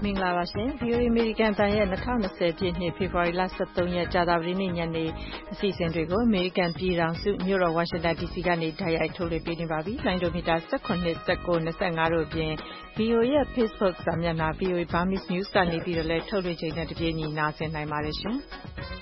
င်္ဂလာပါရှင် VOA American တန်ရဲ့2020ပြည့်နှစ်ဖေဖော်ဝါရီလ23ရက်ကြာသပတေးနေ့ညနေအစီအစဉ်တွေကို American ပြည်ထောင်စုမြို့တော် Washington DC ကနေတိုက်ရိုက်ထုတ်လွှင့်ပေးနေပါပြီ။လိုင်းဒိုမီတာ18 19 25တို့အပြင် VOA ရဲ့ Facebook စာမျက်နှာ VOA Burmese News ကနေပြီးတော့လည်းထုတ်လွှင့်ချိန်နဲ့တပြေးညီနားဆင်နိုင်ပါတယ်ရှင်။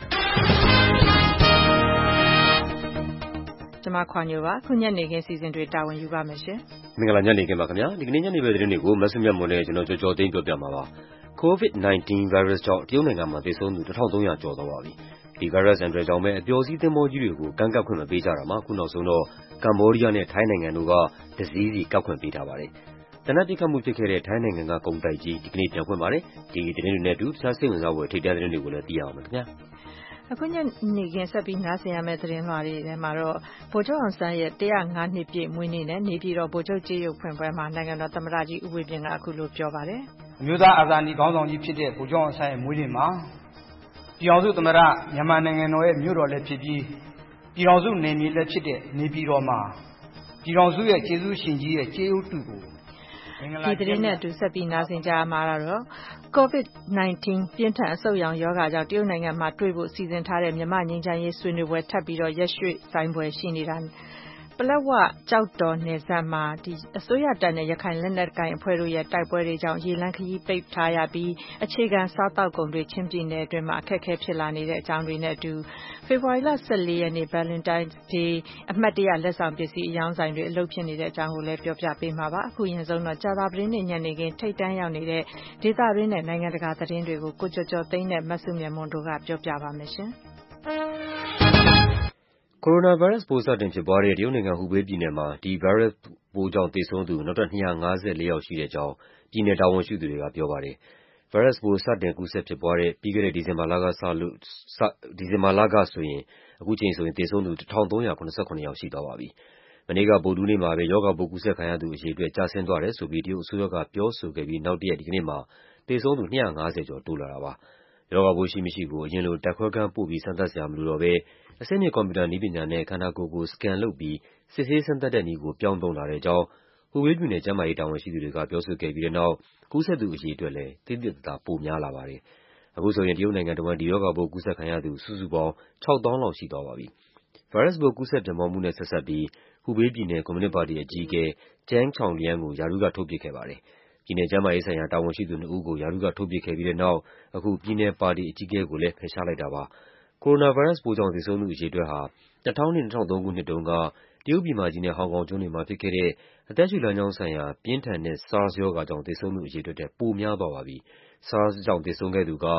ကျွန်မခွန်ညိုပါခုညနေခင်းစီစဉ်တွေတာဝန်ယူပါမယ်ရှင်မင်္ဂလာညနေခင်းပါခင်ဗျာဒီကနေ့ညနေပဲသတင်းတွေကိုမဆုမြတ်မွန်နဲ့ကျွန်တော်ကြော်သိန်းပြောပြမှာပါ COVID-19 virus ကြောင့်တရုတ်နိုင်ငံမှာသေဆုံးသူ1300ကျော်သွားပါပြီဒီ virus အန္တရာယ်ကြောင့်ပဲအပျော်စီးသင်္ဘောကြီးတွေကိုကမ်းကပ်ခွင့်မပေးကြတာမှာခုနောက်ဆုံးတော့ကမ္ဘောဒီးယားနဲ့ထိုင်းနိုင်ငံတို့ကတစည်းစီကပ်ခွင့်ပေးထားပါတယ်တနက်တိခတ်မှုဖြစ်ခဲ့တဲ့ထိုင်းနိုင်ငံကကုန်တိုက်ကြီးဒီကနေ့ပြန်ဖွင့်ပါတယ်ဒီသတင်းတွေနဲ့အတူတခြားစိတ်ဝင်စားဖွယ်ထိပ်တန်းသတင်းတွေကိုလည်းသိရအောင်ပါခင်ဗျာအခုညနေခင်းဆက်ပြီးနားဆင်ရမယ့်သတင်းလွှာတွေထဲမှာတော့ဗိုလ်ချုပ်အောင်ဆန်းရဲ့105နှစ်ပြည့်မွေးနေ့နဲ့နေပြည်တော်ဗိုလ်ချုပ်ကြေးရုပ်ဖွင့်ပွဲမှာနိုင်ငံတော်သမ္မတကြီးဦးဝင်းမြင့်ကအခုလိုပြောပါတယ်အမျိုးသားအာဇာနည်ခေါင်းဆောင်ကြီးဖြစ်တဲ့ဗိုလ်ချုပ်အောင်ဆန်းရဲ့မွေးနေ့မှာပြည်ထောင်စုသမ္မတမြန်မာနိုင်ငံတော်ရဲ့မြို့တော်လည်းဖြစ်ပြီးပြည်ထောင်စုနယ်မြေလည်းဖြစ်တဲ့နေပြည်တော်မှာပြည်ထောင်စုရဲ့ကျေးဇူးရှင်ကြီးရဲ့ကျေးဇူးတူကိုဒီသတင်းနဲ့အတူဆက်ပြီးနားဆင်ကြရမှာတော့ COVID-19 ပြင်းထန်အဆုတ်ရောင်ရောဂါကြောင့်တရုတ်နိုင်ငံမှာတွေ့ဖို့စီစဉ်ထားတဲ့မြန်မာငြိမ်းချမ်းရေးဆွေးနွေးပွဲထပ်ပြီးတော့ရက်ရွှေ့ဆိုင်းပွဲရှိနေတာပလက်ဝကြောက်တော်နယ်စပ်မှာအစိုးရတပ်နဲ့ရခိုင်လက်နက်ကိုင်အဖွဲ့တို့ရဲ့တိုက်ပွဲတွေကြောင့်ရေလမ်းခရီးပိတ်ထားရပြီးအခြေခံစားတောက်ကုန်တွေချင်းပြည်နယ်အတွင်းမှာအခက်အခဲဖြစ်လာနေတဲ့အကြောင်းတွေနဲ့အတူဖေဖော်ဝါရီလ14ရက်နေ့ Valentine Day အမှတ်တရလက်ဆောင်ပစ္စည်းအယောင်းဆိုင်တွေအလုပ်ဖြစ်နေတဲ့အကြောင်းကိုလည်းပြောပြပေးမှာပါအခုရင်ဆုံးတော့ကြာသပတေးနေ့ညနေခင်းထိတ်တန်းရောက်နေတဲ့ဒေသတွင်းနဲ့နိုင်ငံတကာသတင်းတွေကိုကိုကျော်ကျော်သိန်းနဲ့မဆုမြတ်မွန်တို့ကပြောပြပါမယ်ရှင်ကိုရိုနာဗိုင်းရပ်စ်ပိုးစတင်ဖြစ်ပွားတဲ့တရုတ်နိုင်ငံဟူဘေးပြည်နယ်မှာဒီဗိုင်းရပ်စ်ပိုးကြောင့်သေဆုံးသူနောက်ထပ်254ယောက်ရှိတဲ့အကြောင်းပြည်နယ်တာဝန်ရှိသူတွေကပြောပါတယ်။ဗိုင်းရပ်စ်ပိုးစတင်ကူးစက်ဖြစ်ပွားတဲ့ပြီးခဲ့တဲ့ဒီဇင်ဘာလကဆိုရင်အခုချိန်ဆိုရင်သေဆုံးသူ1389ယောက်ရှိသွားပါပြီ။မနေ့ကဗုဒ္ဓဟူးနေ့မှာပဲရောဂါပိုးကူးစက်ခံရသူအရေအတွက်ကျဆင်းသွားတယ်ဆိုပြီးတရုတ်အစိုးရကပြောဆိုခဲ့ပြီးနောက်တရက်ဒီကနေ့မှာသေဆုံးသူ250ကျော်တိုးလာတာပါ။ရောဂါပိုးရှိမရှိကိုအရင်လိုဓာတ်ခွဲခန်းပို့ပြီးစမ်းသပ်စရာမလိုတော့ဘဲအဆင့်မြင့်ကွန်ပျူတာနည်းပညာနဲ့ခန္ဓာကိုယ်ကိုစကန်လုပ်ပြီးစစ်ဆေးစမ်းသပ်တဲ့နည်းကိုပြောင်းသုံးလာတဲ့အကြောင်းဟူဘေးပြည်နယ်ကျန်းမာရေးတာဝန်ရှိသူတွေကပြောဆိုခဲ့ပြီးတဲ့နောက်ကူးစက်သူအရေအတွက်လည်းသိသိသာသာပိုများလာပါတယ်။အခုဆိုရင်တရုတ်နိုင်ငံတစ်ဝန်းဒီရောဂါပိုးကူးစက်ခံရသူစုစုပေါင်း6000လောက်ရှိသွားပါပြီ။ဗိုင်းရပ်စ်ပိုးကူးစက်ပြန့်ပွားမှုနဲ့ဆက်စပ်ပြီးဟူဘေးပြည်နယ်ကွန်မြူနစ်ပါတီအကြီးအကဲZhang Chaolianကိုရာထူးကထုတ်ပစ်ခဲ့ပါတယ်။ပြည်နယ်ကျန်းမာရေးဆိုင်ရာတာဝန်ရှိသူ2ဦးကိုရာထူးကထုတ်ပစ်ခဲ့ပြီးတဲ့နောက်အခုပြည်နယ်ပါတီအကြီးအကဲကိုလည်းဖယ်ရှားလိုက်တာပါ။ကိုရိုနာဗိုင်းရပ်စ်ပိုးကြောင့်သေဆုံးသူအရေအတွက်ဟာ2000နဲ့2003ခုနှစ်တုန်းကတရုတ်ပြည်မကြီးနဲ့ဟောင်ကောင်ကျွန်းတွေမှာဖြစ်ခဲ့တဲ့အသက်ရှူလမ်းကြောင်းဆိုင်ရာပြင်းထန်တဲ့ SARS ရောဂါကြောင့်သေဆုံးသူအရေအတွက်ထက်ပိုများသွားပါပြီ။ SARS ကြောင့်သေဆုံးခဲ့သူက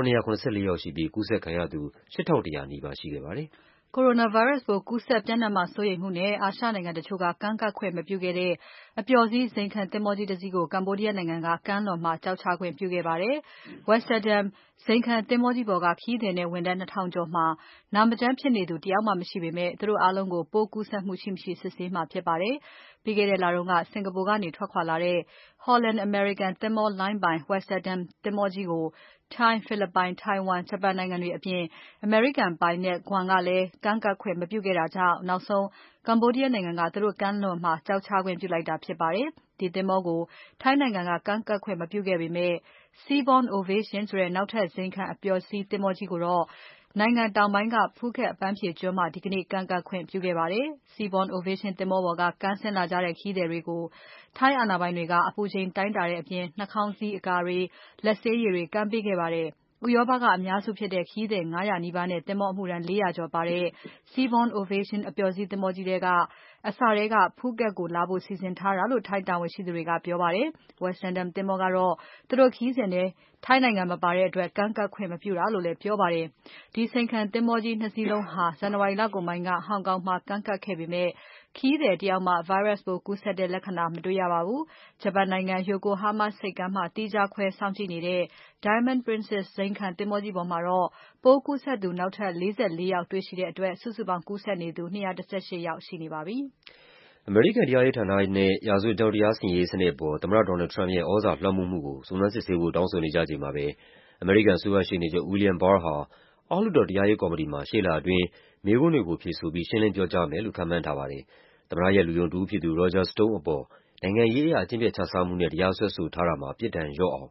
994ယောက်ရှိပြီးကူးစက်ခံရသူ8100နီးပါးရှိခဲ့ပါတယ်။ကိုရိုနာဗိုင်းရပ်စ်ပိုးကူးစက်ပြန့်နှံ့မှာစိုးရိမ်မှုနဲ့အာရှနိုင်ငံတချို့ကကမ်းကပ်ခွင့်မပြုခဲ့တဲ့အပျော်စီးဇိမ်ခံသင်္ဘောကြီးတစ်စီးကိုကမ္ဘောဒီးယားနိုင်ငံကကမ်းလွန်မှာကျောက်ချခွင့်ပြုခဲ့ပါတယ်။ Westerdam ဇိမ်ခံသင်္ဘောကြီးပေါ်ကခရီးသည်နဲ့ဝန်ထမ်း2000ကျော်မှာနာမကျန်းဖြစ်နေသူတယောက်မှမရှိပေမဲ့သူတို့အားလုံးကိုပိုးကူးစက်မှုရှိမရှိစစ်ဆေးမှာဖြစ်ပါတယ်။ပြီးခဲ့တဲ့လတုန်းကစင်ကာပူကနေထွက်ခွာလာတဲ့ Holland American သင်္ဘောလိုင်းပိုင် Westerdam သင်္ဘောကြီးကိုထိုင်း၊ ဖိလစ်ပိုင်၊ ထိုင်ဝမ်၊ ဂျပန်နိုင်ငံတွေအပြင်အမေရိကန်ပိုင်နက် Guam ကလည်းကမ်းကပ်ခွင့်မပြုခဲ့တာကြောင့်နောက်ဆုံးကမ္ဘောဒီးယားနိုင်ငံကသူတို့ကမ်းလွန်မှာကျောက်ချခွင့်ပြုလိုက်တာဖြစ်ပါတယ်။ဒီသင်္ဘောကိုထိုင်းနိုင်ငံကကမ်းကပ်ခွင့်မပြုခဲ့ပေမဲ့ Seabourn Ovation ဆိုတဲ့နောက်ထပ်ဇိမ်ခံအပျော်စီးသင်္ဘောကြီးကိုတော့နိုင်ငံတောင်ပိုင်းက Phuket အပန်းဖြေကျွန်းမှာဒီကနေ့ကမ်းကပ်ခွင့်ပြုခဲ့ပါတယ်။ Seabourn Ovation သင်္ဘောပေါ်ကကမ်းဆင်းလာကြတဲ့ခရီးသည်တွေကိုထိုင်းအာဏာပိုင်တွေကအပူချိန်တိုင်းတာတဲ့အပြင်နှာခေါင်းစည်းအကာတွေ၊လက်ဆေးရည်တွေကမ်းပေးခဲ့ပါတယ်။ဥရောပကအများစုဖြစ်တဲ့ခရီးသည်900နီးပါးနဲ့သင်္ဘောအမှုထမ်း400ကျော်ပါတဲ့ Seabourn Ovation အပျော်စီးသင်္ဘောကြီးထဲကအစထဲက Phuket ကိုလာဖို့စီစဉ်ထားတာလို့ထိုင်းတာဝန်ရှိသူတွေကပြောပါတယ်။ Westerdam သင်္ဘောကတော့သူတို့ခရီးစဉ်ထဲထိုင်းနိုင်ငံမပါတဲ့အတွက်ကမ်းကပ်ခွင့်မပြုတာလို့လည်းပြောပါတယ်။ဒီဇိမ်ခံသင်္ဘောကြီး2စီးလုံးဟာဇန်နဝါရီလကုန်ပိုင်းကဟောင်ကောင်မှာကမ်းကပ်ခဲ့ပေမဲ့ခရီးသည်တယောက်မှ Virus ပိုးကူးစက်တဲ့လက္ခဏာမတွေ့ရပါဘူး။ဂျပန်နိုင်ငံ Yokohama ဆိပ်ကမ်းမှာသီးခြားခွဲစောင့်ကြည့်နေတဲ့ Diamond Princess ဇိမ်ခံသင်္ဘောကြီးပေါ်မှာတော့ပိုးကူးစက်သူနောက်ထပ်44ယောက်တွေ့ရှိတဲ့အတွက်စုစုပေါင်းကူးစက်နေသူ218ယောက်ရှိနေပါပြီ။အမေရိကန်တရားရေးဌာနနဲ့ရာဇဝတ်ကြောင်းတရားစီရင်ရေးစနစ်အပေါ်သမ္မတ Donald Trump ရဲ့သြဇာလွှမ်းမိုးမှုကိုစုံစမ်းစစ်ဆေးဖို့တောင်းဆိုနေကြချိန်မှာပဲအမေရိကန်အစိုးရရှေ့နေချုပ် William Barr ဟာအောက်လွှတ်တော်တရားရေးကော်မတီမှာရှေ့လအတွင်းမေးခွန်းတွေကိုဖြေဆိုပြီးရှင်းလင်းပြောကြားမယ်လို့ခန့်မှန်းထားပါတယ်။သမ္မတရဲ့လူယုံတစ်ဦးဖြစ်သူ Roger Stone အပေါ်နိုင်ငံရေးအရအကျင့်ပျက်ခြစားမှုနဲ့တရားစွဲဆိုထားတာမှာပြစ်ဒဏ်လျော့အောင်တ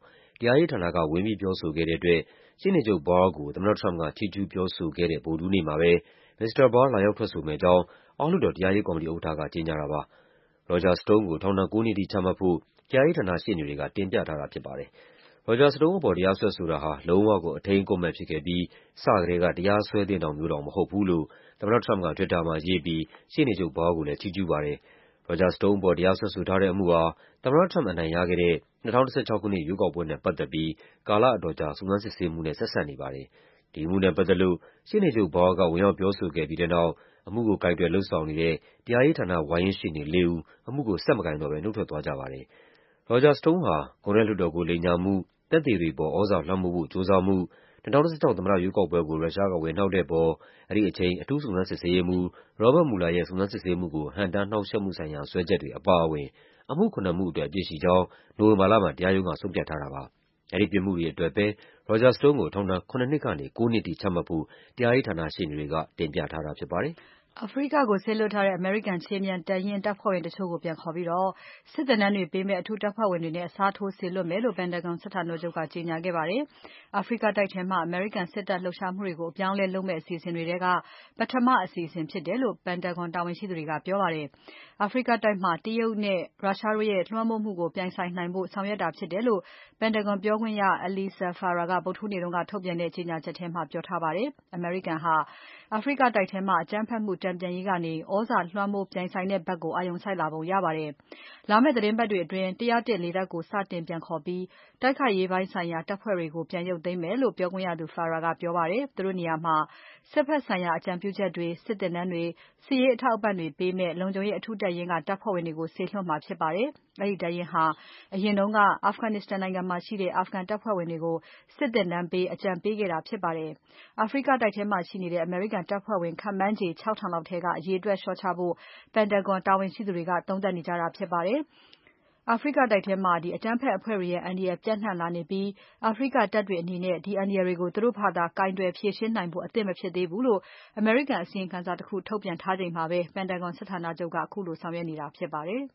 တရားရေးဌာနကဝင်ပြီးပြောဆိုခဲ့တဲ့အတွက်ရှေ့နေချုပ် Barr ကိုသမ္မတ Trump ကချီးကျူးပြောဆိုခဲ့တဲ့ဗုဒ္ဓဟူးနေ့မှာပဲမစ္စတာ Barr လာရောက်ထွက်ဆိုမယ့်အကြောင်းအောက်လွှတ်တော်တရားရေးကော်မတီဥက္ကဋ္ဌကကြေညာတာပါ။ Roger Stone ကိုထောင်ဒဏ် 9 နှစ်ထိချမှတ်ဖို့တရားရေးဌာနရှေ့နေတွေကတင်ပြထားတာဖြစ်ပါတယ်။ Roger Stone အပေါ်တရားစွဲဆိုတာဟာလုံးဝကိုအထိန်းအကွပ်မဲ့ဖြစ်ခဲ့ပြီးစကတည်းကတရားစွဲသင့်တောင်မျိုးတောင်မဟုတ်ဘူးလို့သမ္မတ Trump က Twitter မှာရေးပြီးရှေ့နေချုပ် Barr ကိုလည်းချီးကျူးပါတယ်။ Roger Stone အပေါ်တရားစွဲဆိုထားတဲ့အမှုဟာသမ္မတ Trump အနိုင်ရခဲ့တဲ့2016 ခုနှစ်ရွေးကောက်ပွဲနဲ့ပတ်သက်ပြီးကာလအတော်ကြာစုံစမ်းစစ်ဆေးမှုနဲ့ဆက်စပ်နေပါတယ်။ ဒီအမှုနဲ့ပတ်သက်လို့ရှေ့နေချုပ် Barr ကဝင်ရောက်ပြောဆိုခဲ့ပြီးတဲ့နောက်အမှုကိုကိုင်တွယ်လုပ်ဆောင်နေတဲ့တရားရေးဌာနဝါရင့်ရှေ့နေ 4 ဦးအမှုကိုဆက်မကိုင်တော့ဘဲနုတ်ထွက်သွားကြပါတယ်။ Roger Stone ဟာကွန်ဂရက်လွှတ်တော်ကိုလိမ်ညာမှု၊ သက်သေတွေအပေါ်သြဇာလွှမ်းမိုးဖို့ကြိုးစားမှု၊ 2016 သမ္မတရွေးကောက်ပွဲကိုရုရှားကဝင်နှောက်တဲ့အပေါ်အဲဒီအချိန်အထူးစုံစမ်းစစ်ဆေးရေးမှူး Robert Mueller ရဲ့စုံစမ်းစစ်ဆေးမှုကိုဟန့်တားနှောင့်ယှက်မှုဆိုင်ရာစွဲချက်တွေအပါအဝင်အမှု 7 မှုအတွက်အပြစ်ရှိကြောင်းနိုဝင်ဘာလမှာတရားရုံးကဆုံးဖြတ်ထားတာပါ။ အဲဒီပြစ်မှုတွေအတွက်ပဲ Roger Stone ကိုထောင်ဒဏ် 7 နှစ်ကနေ 9 နှစ်ထိချမှတ်ဖို့တရားရေးဌာနရှေ့နေတွေကတင်ပြထားတာဖြစ်ပါတယ်။အာဖရိကကိုစေလွှတ်ထားတဲ့အမေရိကန်ခြေမြန်တပ်ရင်းတပ်ဖွဲ့ဝင်တချို့ကိုပြန်ခေါ်ပြီးစစ်သင်တန်းတွေပေးမယ့်အထူးတပ်ဖွဲ့ဝင်တွေနဲ့အစားထိုးစေလွှတ်မယ်လို့ Pentagon စစ်ဌာနချုပ်ကကြေညာခဲ့ပါတယ်။ အာဖရိကတိုက်ထဲမှာအမေရိကန်စစ်တပ်လှုပ်ရှားမှုတွေကိုအပြောင်းအလဲလုပ်မယ့်အစီအစဉ်တွေထဲကပထမအစီအစဉ်ဖြစ်တယ်လို့ Pentagon တာဝန်ရှိသူတွေကပြောပါတယ်။ အာဖရိကတိုက်မှာတရုတ်နဲ့ရုရှားတို့ရဲ့လွှမ်းမိုးမှုကိုပြိုင်ဆိုင်နိုင်ဖို့ဆောင်ရွက်တာဖြစ်တယ်လို့ Pentagon ပြောခွင့်ရ Alysa Farah ကဗုဒ္ဓဟူးနေ့ကထုတ်ပြန်တဲ့ကြေညာချက်ထဲမှာပြောထားပါတယ်။ အမေရိကန်ဟာအာဖရိကတိုက်ထဲမှာအကြမ်းဖက်မှုတန်ပြန်ရေးကနေသြဇာလွှမ်းမိုးပြိုင်ဆိုင်တဲ့ဘက်ကိုအာရုံစိုက်လာပုံရပါတယ်။ လာမယ့်သီတင်းပတ်တွေအတွင်း ၁၀၁ လေတပ်ကိုစတင်ပြန်ခေါ်ပြီးတိုက်ခိုက်ရေးပိုင်းဆိုင်ရာတပ်ဖွဲ့တွေကိုပြန်ရုပ်သိမ်းမယ်လို့ပြောခွင့်ရသူ Farah ကပြောပါတယ်။ သူတို့နေရာမှာစစ်ဘက်ဆိုင်ရာအကြံပြုချက်တွေ၊ စစ်သင်တန်းတွေ၊ စစ်ရေးအထောက်အပံ့တွေပေးမယ့်လုံခြုံရေးအထူးတပ်ရင်းကတပ်ဖွဲ့ဝင်တွေကိုစေလွှတ်မှာဖြစ်ပါတယ်။ အဲဒီတပ်ရင်းဟာအရင်က Afghanistan နိုင်ငံမှာရှိတဲ့ အာဖဂန်တပ်ဖွဲ့ဝင်တွေကိုစစ်သင်တန်းပေးအကြံပေးခဲ့တာဖြစ်ပါတယ်။ အာဖရိကတိုက်ထဲမှာရှိနေတဲ့အမေရိကန်တပ်ဖွဲ့ဝင်ခန့်မှန်းခြေ 6,000 လောက်ထဲကအရေအတွက်လျှော့ချဖို့ Pentagon တာဝန်ရှိသူတွေကသုံးသပ်နေကြတာဖြစ်ပါတယ်။ အာဖရိကတိုက်ထဲမှာအကြမ်းဖက်အဖွဲ့တွေရဲ့အန္တရာယ်ပြန့်နှံ့လာနေပြီးအာဖရိကတပ်တွေအနေနဲ့ဒီအန္တရာယ်တွေကိုသူတို့ဘာသာကိုင်တွယ်ဖြေရှင်းနိုင်ဖို့အသင့်မဖြစ်သေးဘူးလို့အမေရိကန်အစီရင်ခံစာတခုထုတ်ပြန်ထားချိန်မှာပဲ Pentagon စစ်ဌာနချုပ်ကခုလိုဆောင်ရွက်နေတာဖြစ်ပါတယ်။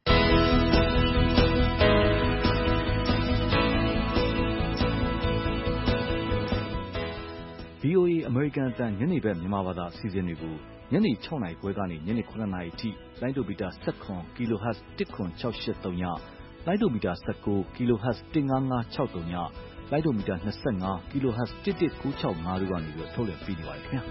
VOA အမေရိကန်အသံညနေဘက်မြန်မာဘာသာအစီအစဉ်တွေကိုညနေ 6 နာရီခွဲကနေညနေ 9 နာရီအထိလိုင်းဒိုမီတာ 17 kHz 10683ညလိုင်းဒိုမီတာ 19 kHz 15563ညလိုင်းဒိုမီတာ 25 kHz 11965တို့ကနေထုတ်လွှင့်ပေးနေပါတယ်ခင်ဗျာ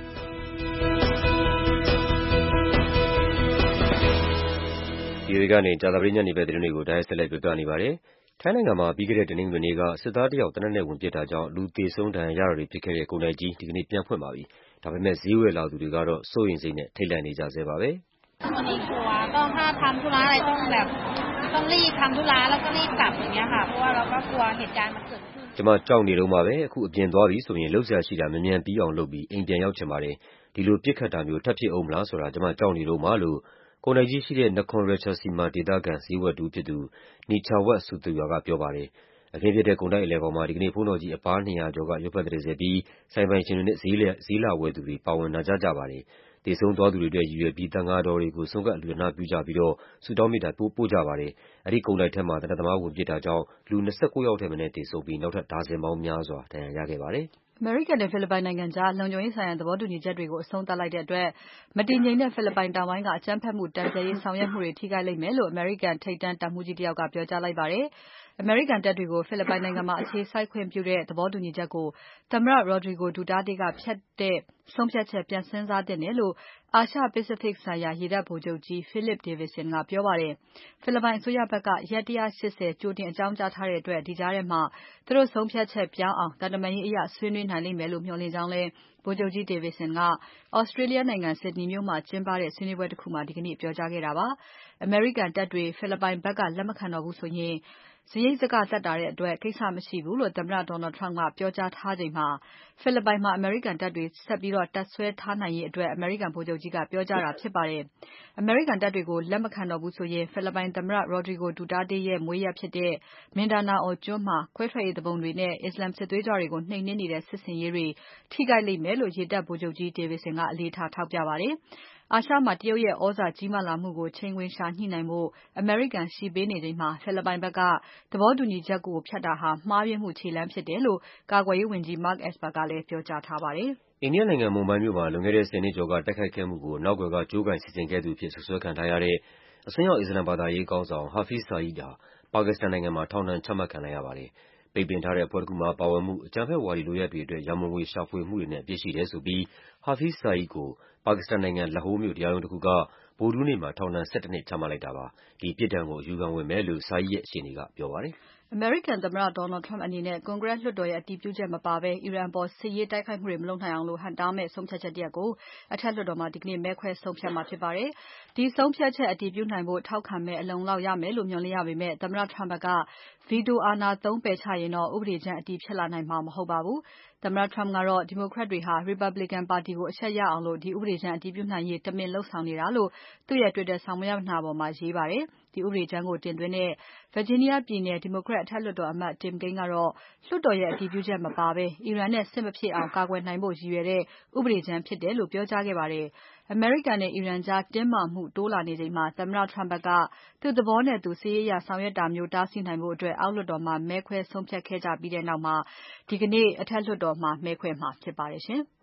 ဒီကနေကြာသပတေးညနေဘက်သတင်းတွေကိုတိုက်ရိုက်ဆက်လက်ပြောပြနေပါတယ်။ထိုင်းနိုင်ငံမှာပြီးခဲ့တဲ့တနင်္ဂနွေနေ့ကစစ်သားတယောက်သေနတ်နဲ့ဝင်ပစ်တာကြောင့်လူသေဆုံးဒဏ်ရာရတာတွေဖြစ်ခဲ့တဲ့ကုန်တိုက်ကြီးဒီကနေ့ပြန်ဖွင့်ပါပြီ။ဒါပေမဲ့ဈေးဝယ်လာသူတွေကတော့စိုးရိမ်စိတ်နဲ့ထိတ်လန့်နေကြဆဲပါပဲ။วันนี้กลัวก็ถ้าทำธุระอะไรต้องรีบทำธุระแล้วก็รีบกลับอย่างเงี้ยค่ะเพราะว่าเราก็กลัวเหตุการณ์มันเกิดขึ้นကျမကြောက်နေတော့မှာပဲအခုအပြင်သွားပြီဆိုရင်လှုပ်ရှားရှိတာမြန်မြန်ပြီးအောင်လုပ်ပြီးအိမ်ပြန်ရောက်ချင်ပါတယ်ဒီလိုပြစ်ခတ်တာမျိုးထပ်ဖြစ်အောင်မလားဆိုတာကျမကြောက်နေတော့မှလို့ကုန်တိုက်ကြီးရှိတဲ့ Nakhon Ratchasima ဒေသခံဈေးဝယ်တူဖြစ်သူ Nichawat Suthuywa ကပြောပါတယ်အခင်းဖြစ်တဲ့ကုန်တိုက်အလယ်ကောင်မှာဒီကနေ့ဘုန်းတော်ကြီးအပါး200ကျော်ကရွက်ဖက်တရစပ်ပြီးဆိုင်ပိုင်ရှင်တွေနဲ့ဈေးလာဝယ်သူတွေပါဝင်လာကြပါတယ်သေဆုံးသွားသူတွေအတွက်ရည်ရွယ်ပြီးသံဃာတော်တွေကိုဆုံးကပ်အလှူဒါနပြုကြပြီးတော့ဆုတောင်းမေတ္တာပို့ကြပါတယ်အဲဒီကုန်တိုက်ထဲမှာသေနတ်သမားဝင်ပစ်တာကြောင့်လူ29ယောက်ထက်မနည်းသေဆုံးပြီးနောက်ထပ်ဒါဇင်ပေါင်းများစွာဒဏ်ရာရခဲ့ပါတယ်အမေရိကန်နဲ့ဖိလစ်ပိုင်နိုင်ငံကြားလုံခြုံရေးဆိုင်ရာသဘောတူညီချက်တွေကိုအဆုံးသတ်လိုက်တဲ့အတွက်မတည်ငြိမ်တဲ့ဖိလစ်ပိုင်တောင်ပိုင်းကအကြမ်းဖက်မှုတန်ပြန်ရေးဆောင်ရွက်မှုတွေထိခိုက်လိမ့်မယ်လို့အမေရိကန်ထိပ်တန်းတပ်မှူးကြီးတယောက်ကပြောကြားလိုက်ပါတယ်။အမေရိကန်တပ်တွေကိုဖိလစ်ပိုင်နိုင်ငံမှာအခြေစိုက်ခွင့်ပြုတဲ့သဘောတူညီချက်ကိုသမ္မတ Rodrigo Duterte ကဖျက်တဲ့ဆုံးဖြတ်ချက်ပြန်စဉ်းစားသင့်တယ်လို့အာရှ Pacific ဆိုင်ရာရေတပ်ဗိုလ်ချုပ်ကြီး Philip Davidson ကပြောပါတယ်။ဖိလစ်ပိုင်အစိုးရဘက်ကရက် 180 ကြိုတင်အကြောင်းကြားထားတဲ့အတွက်ဒီကြားထဲမှာသူတို့ဆုံးဖြတ်ချက်ပြောင်းအောင်သံတမန်ရေးအရဆွေးနွေးနိုင်လိမ့်မယ်လို့မျှော်လင့်ကြောင်းလည်းဗိုလ်ချုပ်ကြီး Davidson က Australia နိုင်ငံ Sydney မြို့မှာကျင်းပတဲ့ဆွေးနွေးပွဲတခုမှာဒီကနေ့ပြောကြားခဲ့တာပါ။အမေရိကန်တပ်တွေဖိလစ်ပိုင်ဘက်ကလက်မခံတော့ဘူးဆိုရင်စရိတ်စကသက်သာတဲ့အတွက်ကိစ္စမရှိဘူးလို့သမ္မတ Donald Trump ကပြောကြားထားချိန်မှာဖိလစ်ပိုင်မှာအမေရိကန်တပ်တွေဆက်ပြီးတပ်စွဲထားနိုင်ရေးအတွက်အမေရိကန်ဗိုလ်ချုပ်ကြီးကပြောကြားတာဖြစ်ပါတယ်။အမေရိကန်တပ်တွေကိုလက်မခံတော့ဘူးဆိုရင်ဖိလစ်ပိုင်သမ္မတ Rodrigo Duterte ရဲ့မွေးရပ်ဖြစ်တဲ့ Mindanao ကျွန်းမှာခွဲထွက်ရေးသူပုန်တွေနဲ့အစ္စလာမ်စစ်သွေးကြွတွေကိုနှိမ်နင်းနေတဲ့စစ်ဆင်ရေးတွေထိခိုက်လိမ့်မယ်လို့ရေတပ်ဗိုလ်ချုပ်ကြီး Davidson ကအလေးထားထောက်ပြပါတယ်။အာရှမှာတရုတ်ရဲ့ဩဇာကြီးမားလာမှုကိုချိန်ခွင်ရှာညှိနိုင်ဖို့အမေရိကန်ရှေ့ပေးနေချိန်မှာဖိလစ်ပိုင်ဘက်ကသဘောတူညီချက်ကိုဖျက်တာဟာမှားယွင်းမှုခြေလှမ်းဖြစ်တယ်လို့ကာကွယ်ရေးဝန်ကြီး Mark Esper ကလည်းပြောကြားထားပါတယ်။အိန္ဒိယနိုင်ငံမွန်ဘိုင်းမြို့မှာလွန်ခဲ့တဲ့10 နှစ်ကျော်ကတိုက်ခိုက်ခဲ့မှုကိုနောက်ကွယ်ကကြိုးကိုင်စီစဉ်ခဲ့သူအဖြစ်စွပ်စွဲခံထားရတဲ့အစွန်းရောက်အစ္စလာမ်ဘာသာရေးခေါင်းဆောင် Hafiz Saeed ဟာပါကစ္စတန်နိုင်ငံမှာထောင်ဒဏ်ချမှတ်ခံလိုက်ရပါတယ်။ ပိတ်ပင်ထားတဲ့အဖွဲ့တခုမှာပါဝင်မှု၊ အကြမ်းဖက်ဝါဒီလုပ်ရပ်တွေအတွက်ရန်ပုံငွေရှာဖွေမှုတွေနဲ့အပြစ်ရှိတယ်ဆိုပြီး Hafiz Saeed ကိုပါကစ္စတန်နိုင်ငံ၊ Lahore မြို့တရားရုံးတခုက ဗုဒ္ဓဟူးနေ့မှာထောင်ဒဏ်11 နှစ်ချမှတ်လိုက်တာပါ။ ဒီပြစ်ဒဏ်ကိုအယူခံဝင်မယ်လို့ Saeed ရဲ့ရှေ့နေကပြောပါတယ်။အမေရိကန်သမ္မတ Donald Trump အနေနဲ့ ကွန်ဂရက်လွှတ်တော်ရဲ့အတည်ပြုချက်မပါဘဲအီရန်အပေါ်စစ်ရေးတိုက်ခိုက်မှုတွေမလုပ်နိုင်အောင်ဟန့်တားမယ့်ဆုံးဖြတ်ချက်တရပ်ကိုအထက်လွှတ်တော်မှာဒီကနေ့မဲခွဲဆုံးဖြတ်မှာဖြစ်ပါတယ်။ဒီဆုံးဖြတ်ချက်အတည်ပြုနိုင်ဖို့ထောက်ခံမဲအလုံအလောက်ရမယ်လို့မျှော်လင့်ရပေမဲ့သမ္မတ Trump က Veto အာဏာသုံးပယ်ချရင်တော့ဥပဒေကြမ်းအတည်ဖြစ်လာနိုင်မှာမဟုတ်ပါဘူး။ သမ္မတ Trump ကတော့ Democrat တွေဟာ Republican ပါတီကိုအရှက်ရအောင်ဒီဥပဒေကြမ်းအတည်ပြုနိုင်ရေးတမင်လုပ်ဆောင်နေတာလို့သူ့ရဲ့ Twitter စာမျက်နှာပေါ်မှာရေးပါတယ်။ ဒီဥပဒေကြမ်းကိုတင်သွင်းတဲ့ Virginia ပြည်နယ် Democrat အထက်လွှတ်တော်အမတ် Tim Kaine ကတော့လွှတ်တော်ရဲ့အတည်ပြုချက်မပါဘဲအီရန်နဲ့စစ်မဖြစ်အောင်ကာကွယ်နိုင်ဖို့ရည်ရွယ်တဲ့ဥပဒေကြမ်းဖြစ်တယ်လို့ပြောကြားခဲ့ပါတယ်။ အမေရိကန်နဲ့အီရန်ကြားတင်းမာမှုတိုးလာနေချိန်မှာသမ္မတ Trump ဘက်ကသူ့သဘောနဲ့သူစစ်ရေးအရဆောင်ရွက်တာမျိုးတားဆီးနိုင်ဖို့အောက်လွှတ်တော်မှာမဲခွဲဆုံးဖြတ်ခဲ့ကြပြီးနောက်ဒီကနေ့အထက်လွှတ်တော်မှာမဲခွဲမှာဖြစ်ပါတယ်ရှင်။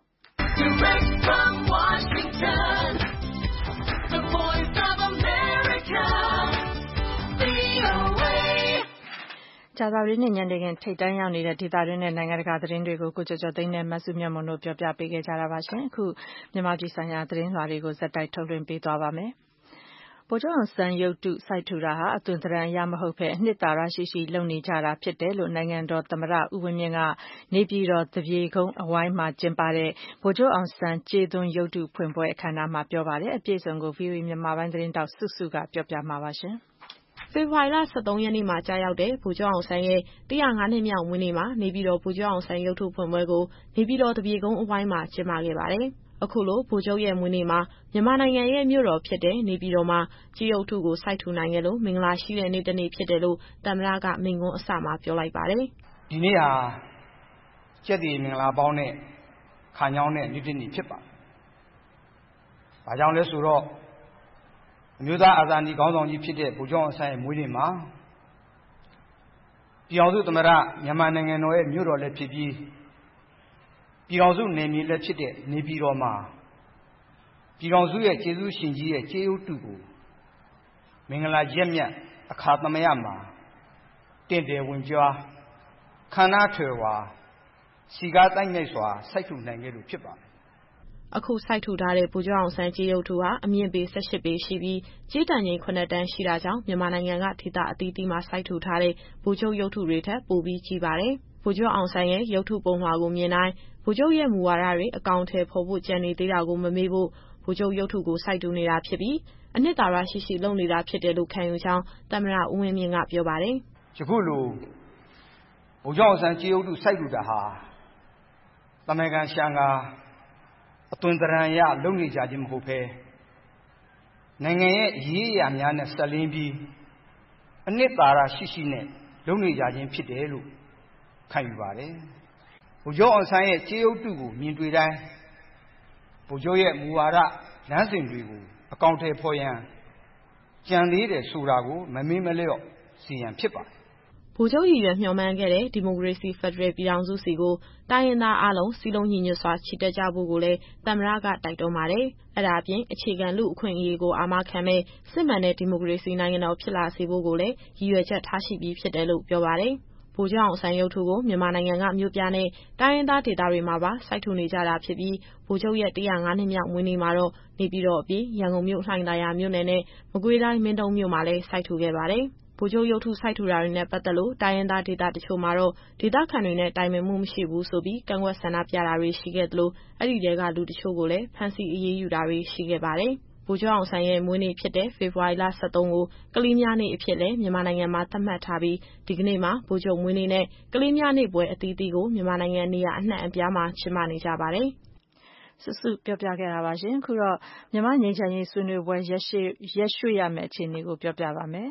ကြာသပတေးနေ့ညနေခင်းထိပ်တန်းရောက်နေတဲ့ဒေသတွင်းနဲ့နိုင်ငံတကာသတင်းတွေကိုကိုကျော်ကျော်သိန်းနဲ့မစုမြတ်မွန်တို့ပြောပြပေးခဲ့ကြတာပါရှင်။အခုမြန်မာပြည်ဆိုင်ရာသတင်းလွှာတွေကိုဆက်တိုက်ထုတ်လွှင့်ပေးသွားပါမယ်။ ဗိုလ်ချုပ်အောင်ဆန်းရုပ်တုစိုက်ထူတာဟာအသွင်သဏ္ဍာန်အရမဟုတ်ဘဲအနှစ်သာရရှိရှိလုပ်နေကြတာဖြစ်တယ်လို့နိုင်ငံတော်သမ္မတဦးဝင်းမြင့်ကနေပြည်တော်သပြေကုန်းအဝိုင်းမှာကျင်းပတဲ့ဗိုလ်ချုပ်အောင်ဆန်းကြေးသွန်းရုပ်တုဖွင့်ပွဲအခမ်းအနားမှာပြောပါတယ်။အပြည့်အစုံကို VOA မြန်မာပိုင်းသတင်းထောက်စုစုကပြောပြမှာပါရှင်။ဖေဖော်ဝါရီလ 13 ရက်နေ့မှာကျရောက်တဲ့ဗိုလ်ချုပ်အောင်ဆန်းရဲ့105 နှစ်မြောက်မွေးနေ့မှာနေပြည်တော်ဗိုလ်ချုပ်အောင်ဆန်းရုပ်တုဖွင့်ပွဲကိုနေပြည်တော်သပြေကုန်းအဝိုင်းမှာကျင်းပခဲ့ပါတယ်။အခုလိုဗိုလ်ချုပ်ရဲ့မွေးနေ့မှာမြန်မာနိုင်ငံရဲ့မြို့တော်ဖြစ်တဲ့နေပြည်တော်မှာကြေးရုပ်တုကိုစိုက်ထူနိုင်ခဲ့လို့မင်္ဂလာရှိတဲ့နေ့တစ်နေ့ဖြစ်တယ်လို့သမ္မတကမိန့်ခွန်းအစမှာပြောလိုက်ပါတယ်။ဒီနေ့ဟာကျက်တည်မင်္ဂလာပေါင်းနဲ့ခံကြောင်းတဲ့နေ့တစ်နေ့ဖြစ်ပါတယ်။ဘာကြောင့်လဲဆိုတော့အမျိုးသားအာဇာနည်ခေါင်းဆောင်ကြီးဖြစ်တဲ့ဗိုလ်ချုပ်အောင်ဆန်းရဲ့မွေးနေ့မှာပြည်အောင်စုသမ္မတမြန်မာနိုင်ငံတော်ရဲ့မြို့တော်လည်းဖြစ်ပြီးပြည်အောင်စုနယ်မြေလည်းဖြစ်တဲ့နေပြည်တော်မှာပြည်အောင်စုရဲ့ကျေးဇူးရှင်ကြီးရဲ့ကြေးရုပ်တုကိုမင်္ဂလာရက်မြတ်အခါသမယမှာတင့်တယ်ဝင်ကြွားခမ်းနားထွယ်ဝါစီကားတိုက်မြိုက်စွာစိုက်ထူနိုင်ခဲ့လို့ဖြစ်ပါတယ်။အခုစိုက်ထူထားတဲ့ဗိုလ်ချုပ်အောင်ဆန်းကြေးရုပ်တုဟာအမြင့်ပေ18ပေရှိပြီးကြေးတန်ချိန်9တန်းရှိတာကြောင့်မြန်မာနိုင်ငံကဒေသအသီးသီးမှာစိုက်ထူထားတဲ့ဗိုလ်ချုပ်ရုပ်တုတွေထက်ပိုပြီးကြီးပါတယ်။ဗိုလ်ချုပ်အောင်ဆန်းရဲ့ရုပ်တုပုံလွှာကိုမြင်တိုင်းဗိုလ်ချုပ်ရဲ့မူဝါဒတွေအကောင်အထည်ဖော်ဖို့ကျန်နေသေးတာကိုမမေ့ဖို့ဗိုလ်ချုပ်ရုပ်တုကိုစိုက်ထူနေတာဖြစ်ပြီးအနှစ်သာရရှိရှိလုပ်နေတာဖြစ်တယ်လို့ခံယူကြောင်းသမ္မတဦးဝင်းမြင့်ကပြောပါတယ်။ယခုလိုဗိုလ်ချုပ်အောင်ဆန်းကြေးရုပ်တုစိုက်ထူတာဟာတမန်ကန်ရှံကာအသွင်သဏ္ဍာန်အရလုပ်နေကြခြင်းမဟုတ်ဘဲနိုင်ငံရဲ့အရေးအရာများနဲ့ဆက်လင်းပြီးအနှစ်သာရရှိရှိနဲ့လုပ်နေကြခြင်းဖြစ်တယ်လို့ခံယူပါတယ်။ဗိုလ်ချုပ်အောင်ဆန်းရဲ့ကြေးရုပ်တုကိုမြင်တွေ့တိုင်းဗိုလ်ချုပ်ရဲ့မူဝါဒလမ်းစဉ်တွေကိုအကောင်အထည်ဖော်ရန်ကြံသေးတယ်ဆိုတာကိုမမေ့မလျော့စေရန်ဖြစ်ပါတယ်။ဗိုလ်ချုပ်ရည်ရွယ်မျှော်မှန်းခဲ့တဲ့ဒီမိုကရေစီဖက်ဒရယ်ပြည်ထောင်စုစီကိုတိုင်းရင်းသားအားလုံးစည်းလုံးညီညွတ်စွာချီတက်ကြဖို့ကိုလည်းသမ္မတကတိုက်တွန်းပါတယ်။အဲဒါအပြင်အခြေခံလူ့အခွင့်အရေးကိုအာမခံမဲ့စစ်မှန်တဲ့ဒီမိုကရေစီနိုင်ငံတော်ဖြစ်လာစေဖို့ကိုလည်းရည်ရွယ်ချက်ထားရှိပြီးဖြစ်တယ်လို့ပြောပါတယ်။ဗိုလ်ချုပ်အောင်ဆန်းရုပ်တုကိုမြန်မာနိုင်ငံကမြို့ပြနဲ့တိုင်းရင်းသားဒေသတွေမှာပါစိုက်ထူနေကြတာဖြစ်ပြီးဗိုလ်ချုပ်ရဲ့105 နှစ်မြောက်မွေးနေ့မှာတော့နေပြည်တော်အပြင်ရန်ကုန်မြို့လှိုင်သာယာမြို့နယ်နဲ့မကွေးတိုင်းမင်းတုန်းမြို့မှာလည်းစိုက်ထူခဲ့ပါတယ်။ဗိုလ်ချုပ်ရုပ်တုစိုက်ထူတာတွေနဲ့ပတ်သက်လို့တိုင်းရင်းသားဒေသတချို့မှာတော့ဒေသခံတွေနဲ့တိုင်ပင်မှုမရှိဘူးဆိုပြီးကန့်ကွက်ဆန္ဒပြတာတွေရှိခဲ့သလိုအဲ့ဒီတဲကလူတချို့ကိုလည်းဖမ်းဆီးအရေးယူတာတွေရှိခဲ့ပါတယ်။ဗိုလ်ချုပ်အောင်ဆန်းရဲ့မွေးနေ့ဖြစ်တဲ့ဖေဖော်ဝါရီလ 13 ကိုကလေးများနေ့အဖြစ်လဲမြန်မာနိုင်ငံမှာသတ်မှတ်ထားပြီးဒီကနေ့မှာဗိုလ်ချုပ်မွေးနေ့နဲ့ကလေးများနေ့ပွဲအသီးသီးကိုမြန်မာနိုင်ငံနေရာအနှံ့အပြားမှာကျင်းပနေကြပါတယ်။စုစုပြောပြခဲ့တာပါရှင်။အခုတော့မြန်မာငြိမ်းချမ်းရေးဆွေးနွေးပွဲရက်ရွှေ့ရမယ့်အခြေအနေကိုပြောပြပါမယ်။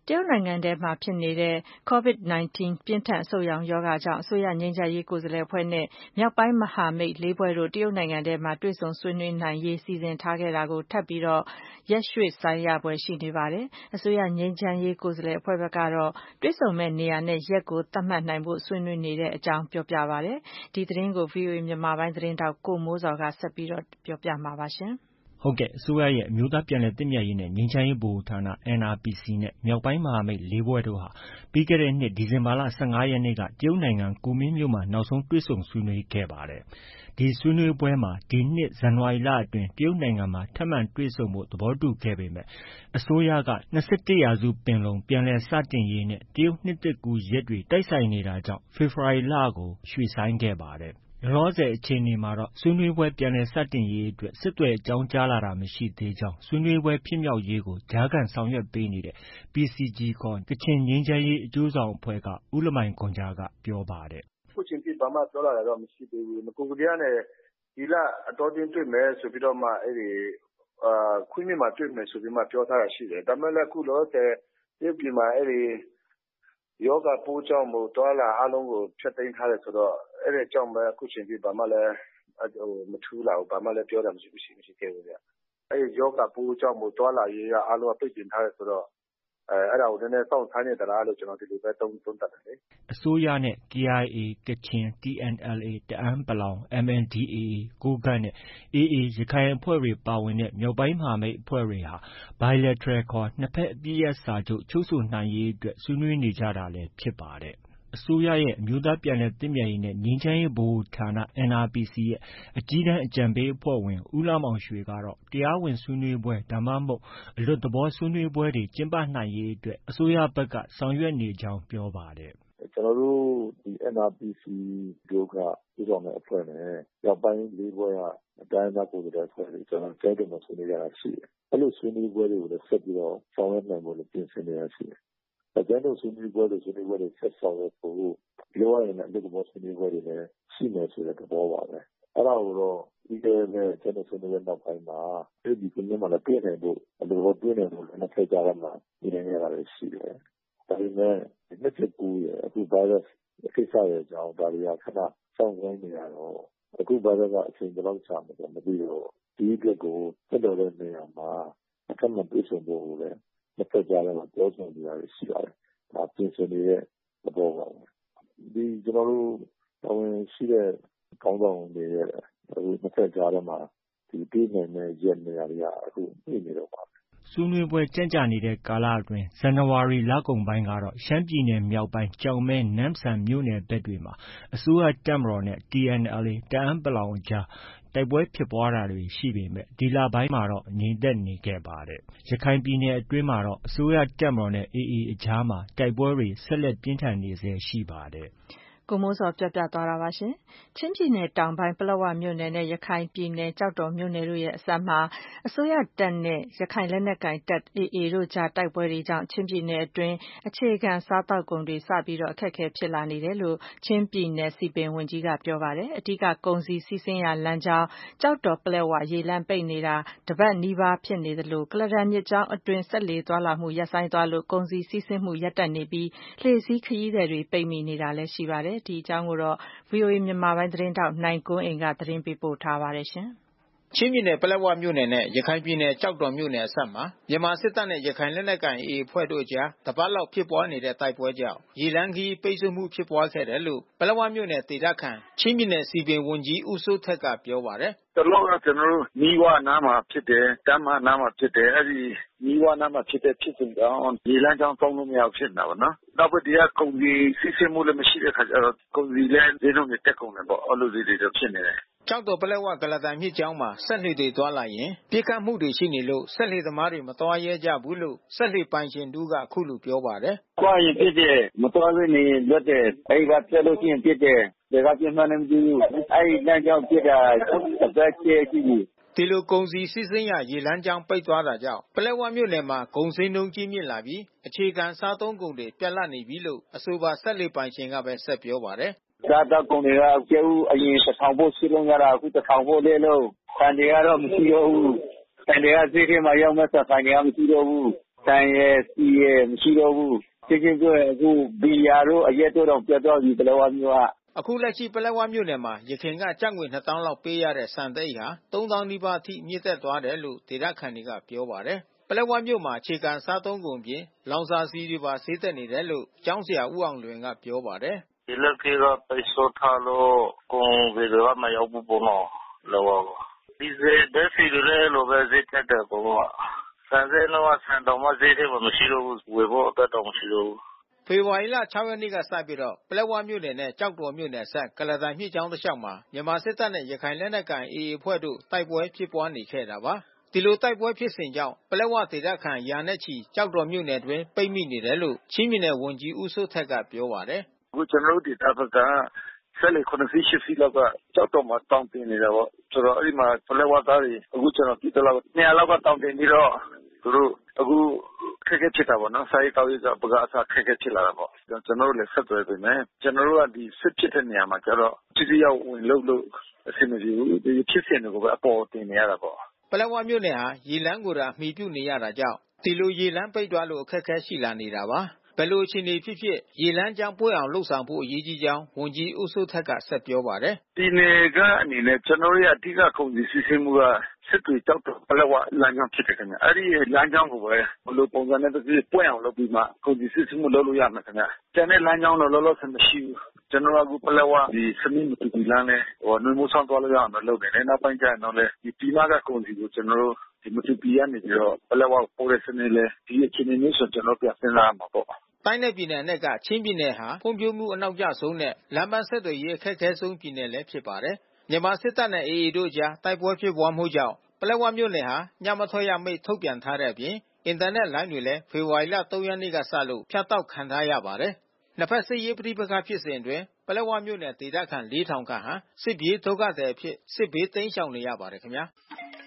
တရုတ်နိုင်ငံထဲမှာဖြစ်နေတဲ့ COVID-19 ပြင်းထန်အဆုတ်ရောင်ရောဂါကြောင့်အစိုးရငြိမ်းချမ်းရေးကိုယ်စားလှယ်အဖွဲ့နဲ့မြောက်ပိုင်းမဟာမိတ်၄ဖွဲ့တို့တရုတ်နိုင်ငံထဲမှာတွေ့ဆုံဆွေးနွေးနိုင်ရေးစီစဉ်ထားခဲ့တာကိုထပ်ပြီးရက်ရွှေ့ဆိုင်းရဖွယ်ရှိနေပါတယ်။အစိုးရငြိမ်းချမ်းရေးကိုယ်စားလှယ်အဖွဲ့ဘက်ကတော့တွေ့ဆုံမယ့်နေရာနဲ့ရက်ကိုသတ်မှတ်နိုင်ဖို့ဆွေးနွေးနေတဲ့အကြောင်းပြောပြပါတယ်။ဒီသတင်းကို VOA မြန်မာပိုင်းသတင်းထောက်ကိုမိုးဇော်ကဆက်ပြီးပြောပြမှာပါ။ဟုတ်ကဲ့အစိုးရရဲ့အမျိုးသားပြန်လည်သင့်မြတ်ရေးနဲ့ငြိမ်းချမ်းရေးဗဟိုဌာန NRPC နဲ့မြောက်ပိုင်းမဟာမိတ်၄ဖွဲ့တို့ဟာပြီးခဲ့တဲ့နှစ်ဒီဇင်ဘာလ15ရက်နေ့ကတရုတ်နိုင်ငံကူမင်းမြို့မှာနောက်ဆုံးတွေ့ဆုံဆွေးနွေးခဲ့ပါတယ်။ဒီဆွေးနွေးပွဲမှာဒီနှစ်ဇန်နဝါရီလအတွင်းတရုတ်နိုင်ငံမှာထပ်မံတွေ့ဆုံဖို့သဘောတူခဲ့ပေမဲ့အစိုးရက21ရာစုပင်လုံပြန်လည်စတင်ရေးနဲ့တရုတ်နှစ်သစ်ကူးရက်တွေတိုက်ဆိုင်နေတာကြောင့်ဖေဖော်ဝါရီလကိုရွှေ့ဆိုင်းခဲ့ပါတယ်။ လောလောဆယ်အခြေအနေမှာတော့ဆွေးနွေးပွဲပြန်လည်စတင်ရေးအတွက်ဆက်သွယ်အကြောင်းကြားလာတာမရှိသေးကြောင်းဆွေးနွေးပွဲဖြစ်မြောက်ရေးကိုကြားခံဆောင်ရွက်ပေးနေတဲ့ PCG ခေါ်ကချင်ငြိမ်းချမ်းရေးအကျိုးဆောင်အဖွဲ့ကဦးလမိုင်ဂွမ်ဂျာကပြောပါတယ်။ “အခုချိန်ထိဘာမှပြောလာတာတော့မရှိသေးဘူး။နဂိုကတည်းကနေဒီလအတောအတွင်းတွေ့မယ်ဆိုပြီးတော့မှခွင်းမင်မှာတွေ့မယ်ဆိုပြီးမှပြောထားတာရှိတယ်။ဒါပေမဲ့လည်းအခုလောလောဆယ်တရုတ်ပြည်မှာရောဂါပိုးကြောင့်သွားလာအားလုံးကိုဖျက်သိမ်းထားတယ်ဆိုတော့အဲဒီအကြောင်းပဲအခုချိန်ထိဘာမှလည်းမထူးလာဘူး။ဘာမှလည်းပြောတာမရှိခဲ့ဘူးဗျ။အဲဒီရောဂါပိုးကြောင့်သွားလာရေးကအားလုံးပိတ်ပင်ထားတယ်ဆိုတော့အဲဒါကိုနည်းနည်းစောင့်ဆိုင်းနေသလားလို့ကျွန်တော်ဒီလိုပဲသုံးသပ်တယ်လေ။ ” အစိုးရနဲ့ KIA ကချင်၊ TNLA တအန်း ၊ MNDAA ကိုးကန့်နဲ့ AA ရခိုင်အဖွဲ့တွေပါဝင်တဲ့မြောက်ပိုင်းမဟာမိတ်အဖွဲ့တွေဟာ Bilateral ခေါ်နှစ်ဘက်အပစ်ရပ်စာချုပ်ချုပ်ဆိုနိုင်ရေးအတွက်ဆွေးနွေးနေကြတာလည်းဖြစ်ပါတယ်။ အစိုးရရဲ့အမျိုးသားပြန်လည်သင့်မြတ်ရေးနဲ့ငြိမ်းချမ်းရေးဗဟိုဌာန NRPC ရဲ့အကြီးတန်းအကြံပေးအဖွဲ့ဝင်ဦးလှမောင်ရွှေကတော့တရားဝင်ဆွေးနွေးပွဲဒါမှမဟုတ်အလွတ်သဘောဆွေးနွေးပွဲတွေကျင်းပနိုင်ရေးအတွက်အစိုးရဘက်ကဆောင်ရွက်နေကြောင်းပြောပါတယ်။ကျွန်တော်တို့ဒီ NRPC တို့ကဦးဆောင်တဲ့အဖွဲ့နဲ့မြောက်ပိုင်း၄ဖွဲ့ကတိုင်းဒေသကိုယ်စားလှယ်အဖွဲ့တွေကျွန်တော်ကြားကြမှာဆွေးနွေးကြတာရှိတယ်။အဲလိုဆွေးနွေးပွဲတွေကိုလည်းဆက်ပြီးတော့ဆောင်ရွက်နိုင်ဖို့ပြင်ဆင်နေတာရှိတယ်။ကျန်တဲ့ဆွေးနွေးပွဲတွေဆက်ဆောင်ရွက်ဖို့လိုအပ်ရင်အလွတ်သဘောဆွေးနွေးပွဲတွေလည်းရှိမယ်ဆိုတဲ့သဘောပါပဲ။အဲဒါကိုတော့ပြီးခဲ့တဲ့ကျန်တဲ့ဆွေးနွေးပွဲနောက်ပိုင်းမှာဒီကွန်မြူနတီမှာလည်းတွေ့နိုင်ဖို့အလွတ်သဘောတွေ့နိုင်ဖို့နှစ်ဖက်ကြားထဲမှာဒီနေ့ရတာလည်းရှိတယ်။ဒါပေမဲ့နှစ်ချက်ကူးရအခုဗိုင်းရပ်စ်ကိစ္စရဲ့အကြောင်းဒါတွေကခဏစောင့်ဆိုင်းနေရတော့အခုဗိုင်းရပ်စ်ကအချိန်ဘယ်လောက်ကြာမလဲမသိတော့ဒီအတွက်ကိုဆက်တော်တဲ့နေရာမှာအခက်မတွေ့ဆုံဖို့လည်းနှစ်ဖက်ကြားထဲမှာပြောဆိုနေရတယ်ရှိပါတယ်။ဒါပြင်ဆင်နေတဲ့သဘောပါပဲ။ကျွန်တော်တို့တာဝန်ရှိတဲ့ခေါင်းဆောင်တွေရဲ့နှစ်ဖက်ကြားထဲမှာတွေ့နိုင်တဲ့ရက်နေရာတွေကအခုတွေ့နေတော့ပါဆွေးနွေးပွဲကြန့်ကြာနေတဲ့ကာလအတွင်းဇန်နဝါရီလကုန်ပိုင်းကတော့ရှမ်းပြည်နယ်မြောက်ပိုင်းကျောက်မဲနမ့်ဆန်မြို့နယ်ဘက်တွေမှာအစိုးရတပ်မတော်နဲ့ TNLA တအန်း အကြားတိုက်ပွဲဖြစ်ပွားတာတွေရှိပေမဲ့ဒီလပိုင်းမှာတော့ငြိမ်သက်နေခဲ့ပါတယ်။ရခိုင်ပြည်နယ်အတွင်းမှာတော့အစိုးရတပ်မတော်နဲ့ AA အကြားမှာတိုက်ပွဲတွေဆက်လက်ပြင်းထန်နေဆဲရှိပါတယ်။ကိုမိုးဇော်ပြောပြသွားတာပါ။ချင်းပြည်နယ်တောင်ပိုင်းပလက်ဝမြို့နယ်နဲ့ရခိုင်ပြည်နယ်ကျောက်တော်မြို့နယ်တို့ရဲ့အစပ်မှာအစိုးရတပ်နဲ့ရခိုင်လက်နက်ကိုင်တပ် AA တို့ကြားတိုက်ပွဲတွေကြောင့်ချင်းပြည်နယ်အတွင်းအခြေခံစားသောက်ကုန်တွေစပြီးအခက်အခဲဖြစ်လာနေတယ်လို့ချင်းပြည်နယ်စည်ပင်ဝန်ကြီးကပြောပါတယ်။အဓိကကုန်စည်စီးဆင်းရာလမ်းကြောင်းကျောက်တော်ပလက်ဝရေလမ်းပိတ်နေတာတပတ်နီးပါးဖြစ်နေသလိုကုလားတန်မြစ်ကြောင်းအတွင်းစက်လှေသွားလာမှုရပ်ဆိုင်းသွားလို့ကုန်စည်စီးဆင်းမှုရပ်တန့်နေပြီးလှေစီးခရီးသည်တွေပိတ်မိနေတာလည်းရှိပါတယ်။ဒီအကြောင်းကိုVOA မြန်မာပိုင်းသတင်းထောက်နိုင်ကွန်းအိန်ကသတင်းပေးပို့ထားပါတယ်။ချင်းပြည်နယ်ပလက်ဝမြို့နယ်နဲ့ရခိုင်ပြည်နယ်ကျောက်တော်မြို့နယ်အစပ်မှာမြန်မာစစ်တပ်နဲ့ရခိုင်လက်နက်ကိုင် AA အဖွဲ့တို့အကြားတပတ်လောက်ဖြစ်ပွားနေတဲ့တိုက်ပွဲကြောင့်ရေလမ်းခရီးပိတ်ဆို့မှုဖြစ်ပွားခဲ့တယ်လို့ပလက်ဝမြို့နယ်ဒေသခံချင်းပြည်နယ်စည်ပင်ဝန်ကြီးဦးစိုးထက်ကပြောပါတယ်။တလောကကျွန်တော်တို့နီးဝနားမှာဖြစ်တယ်တမ်းမနားမှာဖြစ်တယ်အဲဒီနီးဝနားမှာဖြစ်တဲ့ဖြစ်စဉ်ကြောင့်ရေလမ်းကြောင်းသုံးလို့မရဖြစ်နေတာပေါ့နော်။နောက်ပြီးဒီကကုန်စည်စီးဆင်းမှုလည်းမရှိတဲ့ခါကျတော့ကုန်စည်လည်းဈေးနှုန်းတွေတက်ကုန်တယ်ပေါ့အဲ့လိုတွေဖြစ်နေတယ်။ကျောက်တော်ပလက်ဝကုလားတန်မြစ်ကြောင်းမှာစက်လှေတွေသွားလာရင်ပြစ်ခတ်မှုတွေရှိနေလို့စက်လှေသမားတွေမသွားရဲကြဘူးလို့စက်လှေပိုင်ရှင်တူကအခုလိုပြောပါတယ်။သွားရင်ပြစ်တယ်မသွားဘဲနေလွတ်တယ်အဲဒီကပြတ်လို့ရှိရင်ပြစ်တယ်ဘယ်ကပြစ်မှန်းလည်းမသိဘူးအဲဒီလမ်းကြောင်းပြစ်တာတစ်ပတ်ကျဲကြည့်ပြီဒီလိုကုန်စည်စီးဆင်းရာရေလမ်းကြောင်းပိတ်သွားတာကြောင့်ပလက်ဝမြို့နယ်မှာကုန်စည်နှုန်းကြီးမြင့်လာပြီးအခြေခံစားသုံးကုန်တွေပြတ်လတ်နေပြီလို့အဆိုပါစက်လှေပိုင်ရှင်ကပဲဆက်ပြောပါတယ်။စားသောက်ကုန်တွေကကျဲဦးအရင်1000ဖို့ရှိလုံးရတာအခု1000ဖို့လေးလုံးဆန်တွေကတော့မရှိတော့ဘူးဆန်တွေကဈေးထဲမှာရောက်မဲ့ဆန်တွေကမရှိတော့ဘူးတန်ရဲ့စီရဲ့မရှိတော့ဘူးချင်းပြောရင်အခုဘီယာတို့အရက်တို့တော့ပြတ်တော့ပြီပလက်ဝမြို့ကအခုလက်ရှိပလက်ဝမြို့နယ်မှာရခိုင်ကကျပ်ငွေ 2000 လောက်ပေးရတဲ့စံသိန်းဟာ 3000 နီးပါးအထိမြင့်တက်သွားတယ်လို့ဒေသခံတွေကပြောပါတယ်ပလက်ဝမြို့မှာအခြေခံစားသုံးကုန်ပြင်လောင်စာဆီတွေပါဈေးတက်နေတယ်လို့ကျောင်းဆရာဦးအောင်လွင်ကပြောပါတယ်ဒီလက်ကပိတ်ဆို့ထားလို့ကုန်တွေကမရောက်ဘူးပေါ့နော်လောဒီဈေးတက်စီလည်းလိုပဲဈေးတက်တယ်ပေါ့ဆန်ဈေးတော့ဆန်တော်မဈေးတွေမရှိတော့ဘူးဝယ်ဖို့အတွက်တော့မရှိတော့ဘူးဖေဖော်ဝါရီလ 6 ရက်နေ့ကစပြီးတော့ပလက်ဝမြို့နယ်နဲ့ကျောက်တော်မြို့နယ်ဆက်ကုလားတန်မြစ်ကြောင်းတစ်လျှောက်မှာမြန်မာစစ်တပ်နဲ့ရခိုင်လက်နက်ကိုင် AA အဖွဲ့တို့တိုက်ပွဲဖြစ်ပွားနေခဲ့တာပါဒီလိုတိုက်ပွဲဖြစ်စဉ်ကြောင့်ပလက်ဝဒေသခံရာနဲ့ချီကျောက်တော်မြို့နယ်တွင်ပိတ်မိနေတယ်လို့ချင်းပြည်နယ်ဝန်ကြီးဦးစိုးထက်ကပြောပါတယ်အခုကျွန်တော်တို့ဒေသဘက်ကဆက်လက်98စီလောက်ကကြောက်တော့မှတောင်းတင်နေတာပေါ့ဆိုတော့အဲ့ဒီမှာပလက်ဝသားတွေအခုကျွန်တော်ပြည်တော်လောက်200လောက်ကတောင်းတင်ပြီးတော့သူတို့အခုခက်ခဲဖြစ်တာပေါ့နော်စာရေးကောက်ရေးကပကအစားခက်ခဲဖြစ်လာတာပေါ့ကျွန်တော်တို့လည်းဆက်သွယ်ပြင်မယ်ကျွန်တော်တို့ကဒီစစ်ဖြစ်တဲ့နေရာမှာကျတော့ပြည်ရောက်ဝင်လို့အဆင်မပြေဘူးဒီဖြစ်စဉ်တွေကိုပဲအပေါ်တင်နေရတာပေါ့ပလက်ဝမြို့နယ်ဟာရေလမ်းကိုသာမှီပြုနေရတာကြောင့်ဒီလိုရေလမ်းပိတ်သွားလို့အခက်အခဲရှိလာနေတာပါဘယ်လိုအခြေအနေဖြစ်ဖြစ်ရေလမ်းကြောင်းပွင့်အောင်လှုပ်ဆောင်ဖို့အရေးကြီးကြောင်းဝန်ကြီးဦးစိုးထက်ကဆက်ပြောပါတယ်ဒီနယ်ကအနေနဲ့ကျွန်တော်ရဲ့အဓိကကုန်စည်စီးဆင်းမှုကစစ်တွေကြောက်တော့ပလက်ဝလမ်းကြောင်းဖြစ်တယ်ခင်ဗျအဲ့ဒီလမ်းကြောင်းကိုပဲဘယ်လိုပုံစံနဲ့တည်းပွင့်အောင်လုပ်ပြီးမှကုန်စည်စီးဆင်းမှုလုပ်လို့ရမှာခင်ဗျကျန်တဲ့လမ်းကြောင်းတော့လောလောဆယ်မရှိဘူးကျွန်တော်အခုပလက်ဝဒီစမင်းတူလမ်းနဲ့နှွေးမိုးဆောင်သွားလို့ရအောင်လုပ်နေတယ်နောက်ပိုင်းကျရင်တော့လေဒီပြည်မကကုန်စည်ကိုကျွန်တော်တို့ဒီမတူပီကနေပြီးတော့ပလက်ဝပို့တဲ့စနစ်လေဒီအခြေအနေမျိုးဆိုကျွန်တော်ပြန်စဉ်းစားမှာပေါ့တိုင်းနယ်ပြည်နယ်နဲ့ကချင်းပြည်နယ်ဟာဖွံ့ဖြိုးမှုအနောက်ကျဆုံးနဲ့လမ်းပန်းဆက်သွယ်ရေးအခက်အခဲဆုံးပြည်နယ်လည်းဖြစ်ပါတယ်မြန်မာစစ်တပ်နဲ့ AA တို့ကြားတိုက်ပွဲဖြစ်ပွားမှုကြောင့်ပလက်ဝမြို့နယ်ဟာညမထွက်ရမိတ်ထုတ်ပြန်ထားတဲ့အပြင်အင်တာနက်လိုင်းတွေလည်းဖေဖော်ဝါရီလ 3 ရက်နေ့ကစလို့ဖြတ်တောက်ခံထားရပါတယ်နှစ်ဖက်စစ်ရေးပဋိပက္ခဖြစ်စဉ်အတွင်းပလက်ဝမြို့နယ်ဒေသခံ 4,000 ခန့်ဟာစစ်ပြေးဒုက္ခသည်အဖြစ်စစ်ဘေးတိမ်းရှောင်နေရပါတယ်ခင်ဗျာ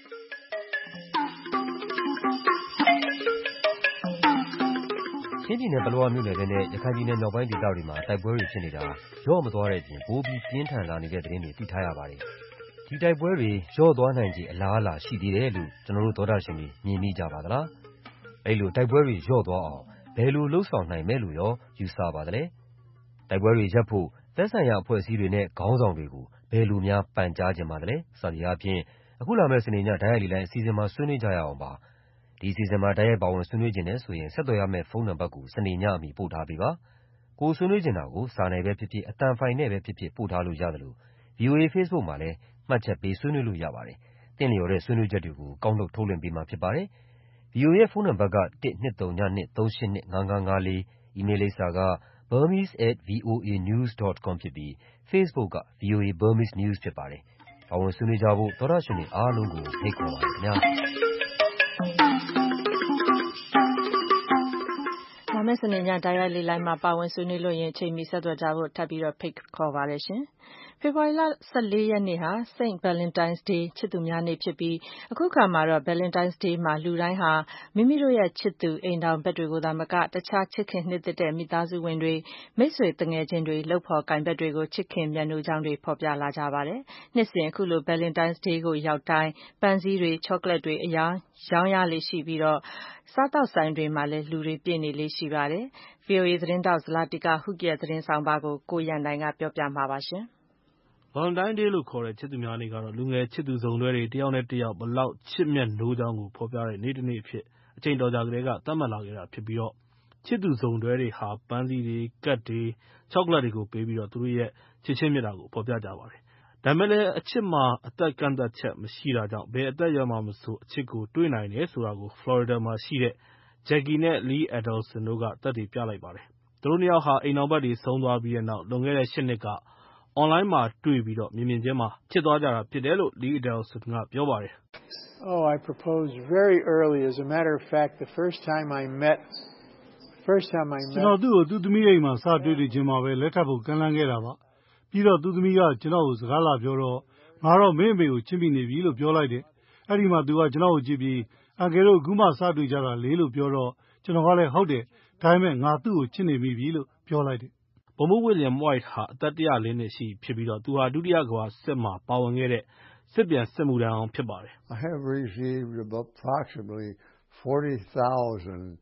ချင်းပြည်နယ်ပလက်ဝမြို့နယ်ထဲနဲ့ရခိုင်ပြည်နယ်မြောက်ပိုင်းဒေသတွေမှာတိုက်ပွဲတွေဖြစ်နေတာရော့မသွားတဲ့အပြင်ပိုပြီးပြင်းထန်လာနေတဲ့သတင်းတွေသိထားရပါတယ်။ဒီတိုက်ပွဲတွေရော့သွားနိုင်ခြေအလားအလာရှိသေးတယ်လို့ကျွန်တော်တို့သောတာရှင်တွေမြင်မိကြပါသလား။အဲ့လိုတိုက်ပွဲတွေရော့သွားအောင်ဘယ်လိုလှုပ်ဆောင်နိုင်မယ်လို့ရောယူဆပါသလဲ။တိုက်ပွဲတွေရပ်ဖို့သက်ဆိုင်ရာအဖွဲ့အစည်းတွေနဲ့ခေါင်းဆောင်တွေကိုဘယ်လိုများပန်ကြားခြင်းပါသလဲ။စသည်အားဖြင့်အခုလာမယ့်စနေညဓာတ်ရိုက်လိုင်းအစီအစဉ်မှာဆွေးနွေးကြရအောင်ပါ။ဒီအစီအစဉ်မှာဓာတ်ရိုက်ပါဝင်ဆွေးနွေးခြင်းနဲ့ဆိုရင်ဆက်သွယ်ရမယ့်ဖုန်းနံပါတ်ကိုစနေညအမီပို့ထားပေးပါ။ကိုဆွေးနွေးချင်တာကိုစာနယ်ပဲဖြစ်ဖြစ်အသံဖိုင်နဲ့ပဲဖြစ်ဖြစ်ပို့ထားလို့ရတယ်လို့ VOA Facebook မှာလည်းမှတ်ချက်ပေးဆွေးနွေးလို့ရပါတယ်။သင်လျော်တဲ့ဆွေးနွေးချက်တွေကိုကောက်နှုတ်ထုတ်လွှင့်ပေးမှာဖြစ်ပါတယ်။ VOA ရဲ့ဖုန်းနံပါတ်က12393825554 အီးမေးလ်လိပ်စာကburmese@voanews.com ဖြစ်ပြီး Facebook က VOA Burmese News ဖြစ်ပါတယ်။ပါဝင်ဆွေးနွေးကြဖို့သောတာရှင်တွေအားလုံးကိုဖိတ်ခေါ်ပါတယ်ခင်ဗျာ။လာမယ့်စနေညဓာတ်ရိုက်လိုင်းမှာပါဝင်ဆွေးနွေးလို့ရင်အချိန်မီဆက်သွယ်ကြဖို့ထပ်ပြီးတော့ဖိတ်ခေါ်ပါတယ်ရှင်။ဖေဖော်ဝါရီလ 14 ရက်နေ့ဟာ Saint Valentine's Day ချစ်သူများနေ့ဖြစ်ပြီးအခုခါမှာတော့ Valentine's Day မှာလူတိုင်းဟာမိမိတို့ရဲ့ချစ်သူအိမ်ထောင်ဘက်တွေကိုသာမကတခြားချစ်ခင်နှစ်သက်တဲ့မိသားစုဝင်တွေမိတ်ဆွေတငယ်ချင်းတွေလုပ်ဖော်ကိုင်ဘက်တွေကိုချစ်ခင်မြတ်နိုးကြောင်းတွေဖော်ပြလာကြပါတယ်။နှစ်စဉ်အခုလို Valentine's Day ကိုရောက်တိုင်းပန်းစည်းတွေချောကလက်တွေအရောင်းရလေရှိပြီးတော့စားတောက်ဆိုင်တွေမှာလည်းလူတွေပြည့်နေလေရှိပါတယ်။ VOA သတင်းတောက်ဇလာတိကဟုကရဲ့သတင်းဆောင်ပါကိုကိုရန်နိုင်ကပြောပြမှာပါရှင်။ Valentine Day လို့ခေါ်တဲ့ချစ်သူများနေ့ကတော့လူငယ်ချစ်သူစုံတွဲတွေတယောက်နဲ့တယောက်ဘယ်လောက်ချစ်မြတ်နိုးကြောင်းကိုဖော်ပြတဲ့နေ့တစ်နေ့အဖြစ်အချိန်တော်ကြာကတည်းကသတ်မှတ်လာခဲ့တာဖြစ်ပြီးတော့ချစ်သူစုံတွဲတွေဟာပန်းစည်းတွေကတ်တွေချောကလက်တွေကိုပေးပြီးတော့သူတို့ရဲ့ချစ်ချင်းမြတ်တာကိုဖော်ပြကြပါတယ်။ဒါပေမဲ့လည်းအချစ်မှာအသက်ကန့်သတ်ချက်မရှိတာကြောင့်ဘယ်အသက်အရွယ်မှာမဆိုအချစ်ကိုတွေ့နိုင်တယ်ဆိုတာကို Florida မှာရှိတဲ့ Jackie နဲ့ Lee Adelson တို့ကသက်သေပြလိုက်ပါတယ်။သူတို့နှစ်ယောက်ဟာအိမ်ထောင်ဘက်တွေဆုံးသွားပြီးတဲ့နောက်လွန်ခဲ့တဲ့8 နှစ်ကအွန်လိုင်းမှာတွေ့ပြီးတော့မြင်ချင်းမှာချစ်သွားကြတာဖြစ်တယ်လို့ Lee Adelson ကပြောပါတယ် I proposed very early. As a matter of fact, the first time I met ကျွန်တော်သူ့ကိုသူ့သမီးအိမ်မှာစတွေ့တွေ့ချင်းမှာပဲလက်ထပ်ဖို့ကမ်းလှမ်းခဲ့တာပါ။ပြီးတော့သူ့သမီးကကျွန်တော်ကိုစကားလာပြောတော့ငါတော့မင်းအမေကိုချစ်မိနေပြီလို့ပြောလိုက်တယ်။အဲ့ဒီမှာသူကကျွန်တော်ကိုကြည့်ပြီးအန်ကယ်တို့အခုမှစတွေ့ကြတာလေလို့ပြောတော့ကျွန်တော်ကလည်းဟုတ်တယ်ဒါပေမဲ့ငါသူ့ကိုချစ်နေမိပြီလို့ပြောလိုက်တယ်။ဗိုလ်မှူး William White ဟာအသက်104 နှစ်ရှိဖြစ်ပြီးတော့သူဟာဒုတိယကမ္ဘာစစ်မှာပါဝင်ခဲ့တဲ့စစ်ပြန်စစ်မှုထမ်းအောင်ဖြစ်ပါတယ်။ I have received approximately 40,000